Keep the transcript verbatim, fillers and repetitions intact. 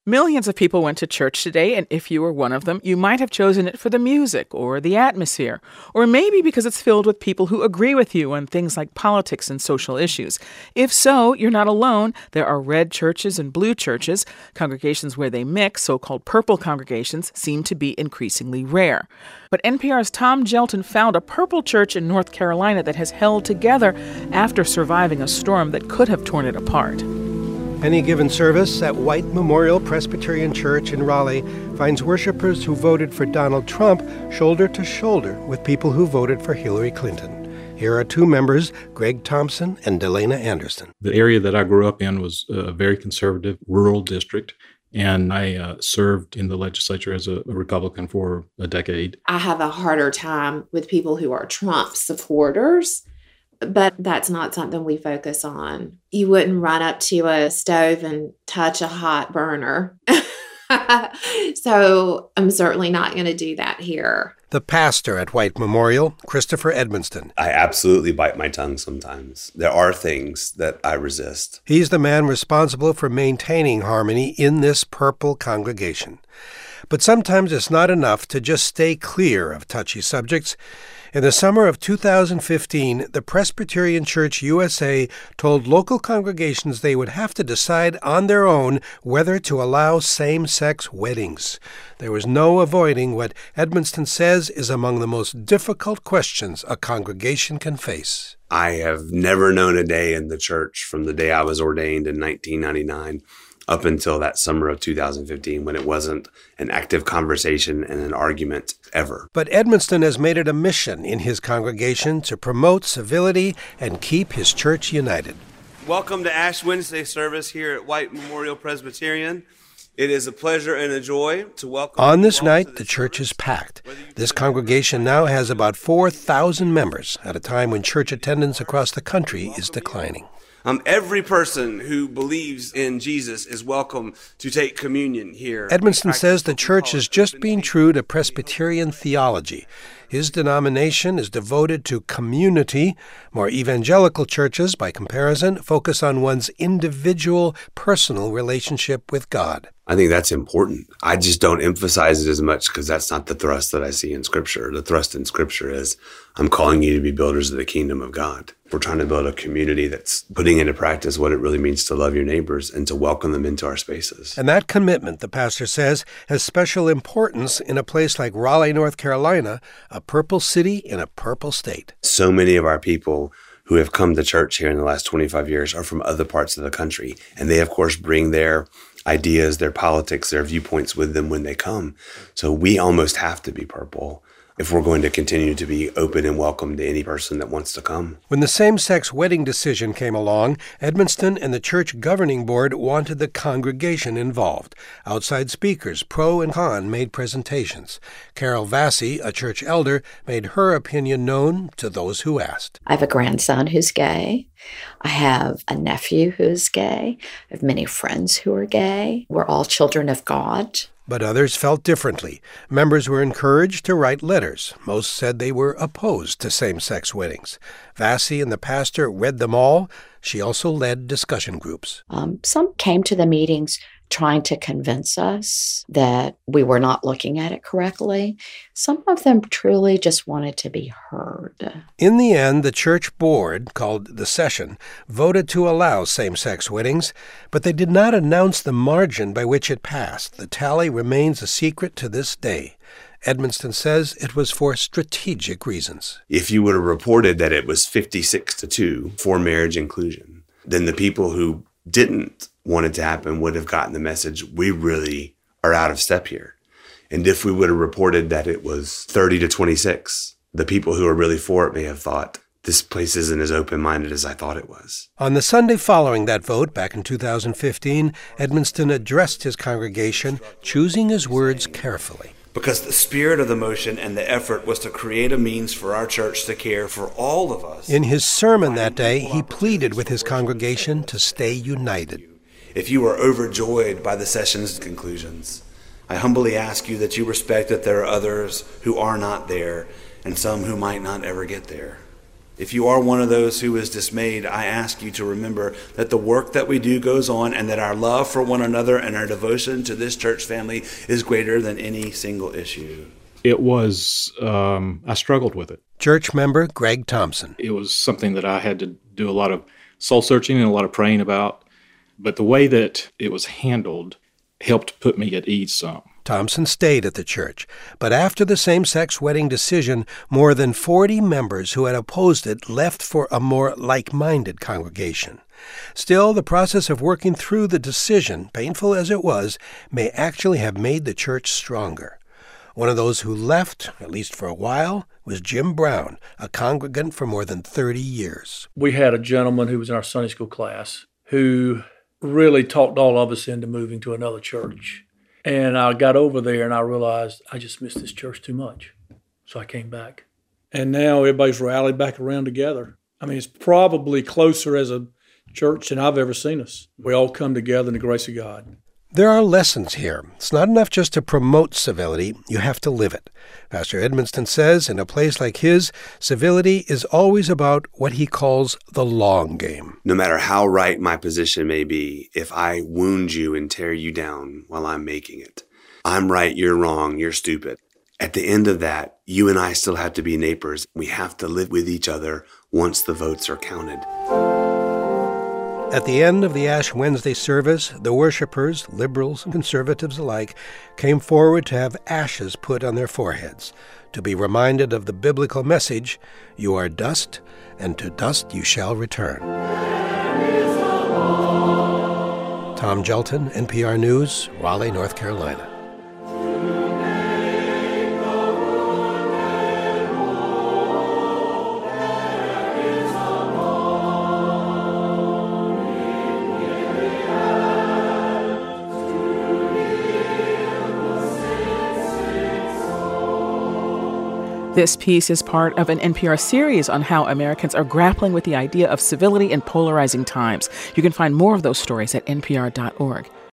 Millions of people went to church today, and if you were one of them, you might have chosen it for the music or the atmosphere, or maybe because it's filled with people who agree with you on things like politics and social issues. If so, you're not alone. There are red churches and blue churches. Congregations where they mix, so-called purple congregations, seem to be increasingly rare. But N P R's Tom Gelton found a purple church in North Carolina that has held together after surviving a storm that could have torn it apart. Any given service at White Memorial Presbyterian Church in Raleigh finds worshipers who voted for Donald Trump shoulder to shoulder with people who voted for Hillary Clinton. Here are two members, Greg Thompson and Delana Anderson. The area that I grew up in was a very conservative rural district, and I uh, served in the legislature as a, a Republican for a decade. I have a harder time with people who are Trump supporters, but that's not something we focus on. You wouldn't run up to a stove and touch a hot burner. So I'm certainly not going to do that here. The pastor at White Memorial, Christopher Edmonston. I absolutely bite my tongue sometimes. There are things that I resist. He's the man responsible for maintaining harmony in this purple congregation. But sometimes it's not enough to just stay clear of touchy subjects. In the summer of two thousand fifteen, the Presbyterian Church U S A told local congregations they would have to decide on their own whether to allow same-sex weddings. There was no avoiding what Edmonston says is among the most difficult questions a congregation can face. I have never known a day in the church from the day I was ordained in nineteen ninety-nine up until that summer of two thousand fifteen when it wasn't an active conversation and an argument ever. But Edmonston has made it a mission in his congregation to promote civility and keep his church united. Welcome to Ash Wednesday service here at White Memorial Presbyterian. It is a pleasure and a joy to welcome On this night, the church is packed. This congregation now has about four thousand members at a time when church attendance across the country is declining. Um, every person who believes in Jesus is welcome to take communion here. Edmonston says the church is just being true to Presbyterian theology. His denomination is devoted to community. More evangelical churches, by comparison, focus on one's individual, personal relationship with God. I think that's important. I just don't emphasize it as much because that's not the thrust that I see in Scripture. The thrust in Scripture is, I'm calling you to be builders of the kingdom of God. We're trying to build a community that's putting into practice what it really means to love your neighbors and to welcome them into our spaces. And that commitment, the pastor says, has special importance in a place like Raleigh, North Carolina, a purple city in a purple state. So many of our people who have come to church here in the last twenty-five years are from other parts of the country. And they, of course, bring their ideas, their politics, their viewpoints with them when they come. So we almost have to be purple if we're going to continue to be open and welcome to any person that wants to come. When the same-sex wedding decision came along, Edmonston and the church governing board wanted the congregation involved. Outside speakers, pro and con, made presentations. Carol Vassy, a church elder, made her opinion known to those who asked. I have a grandson who's gay. I have a nephew who's gay. I have many friends who are gay. We're all children of God. But others felt differently. Members were encouraged to write letters. Most said they were opposed to same-sex weddings. Vassy and the pastor read them all. She also led discussion groups. Um, some came to the meetings trying to convince us that we were not looking at it correctly. Some of them truly just wanted to be heard. In the end, the church board, called the session, voted to allow same-sex weddings, but they did not announce the margin by which it passed. The tally remains a secret to this day. Edmonston says it was for strategic reasons. If you would have reported that it was fifty-six to two for marriage inclusion, then the people who didn't want it to happen would have gotten the message, we really are out of step here. And if we would have reported that it was thirty to twenty-six, the people who are really for it may have thought, this place isn't as open-minded as I thought it was. On the Sunday following that vote, back in two thousand fifteen, Edmonston addressed his congregation, choosing his words carefully. Because the spirit of the motion and the effort was to create a means for our church to care for all of us. In his sermon that day, he pleaded with his congregation to stay united. If you are overjoyed by the session's conclusions, I humbly ask you that you respect that there are others who are not there and some who might not ever get there. If you are one of those who is dismayed, I ask you to remember that the work that we do goes on and that our love for one another and our devotion to this church family is greater than any single issue. It was, um, I struggled with it. Church member Greg Thompson. It was something that I had to do a lot of soul searching and a lot of praying about. But the way that it was handled helped put me at ease some. Thompson stayed at the church, but after the same-sex wedding decision, more than forty members who had opposed it left for a more like-minded congregation. Still, the process of working through the decision, painful as it was, may actually have made the church stronger. One of those who left, at least for a while, was Jim Brown, a congregant for more than thirty years. We had a gentleman who was in our Sunday school class who really talked all of us into moving to another church. And I got over there and I realized I just missed this church too much. So I came back. And now everybody's rallied back around together. I mean, it's probably closer as a church than I've ever seen us. We all come together in the grace of God. There are lessons here. It's not enough just to promote civility. You have to live it. Pastor Edmonston says in a place like his, civility is always about what he calls the long game. No matter how right my position may be, if I wound you and tear you down while I'm making it, I'm right, you're wrong, you're stupid. At the end of that, you and I still have to be neighbors. We have to live with each other once the votes are counted. At the end of the Ash Wednesday service, the worshipers, liberals and conservatives alike, came forward to have ashes put on their foreheads, to be reminded of the biblical message, you are dust, and to dust you shall return. Tom Gelton, N P R News, Raleigh, North Carolina. This piece is part of an N P R series on how Americans are grappling with the idea of civility in polarizing times. You can find more of those stories at N P R dot org.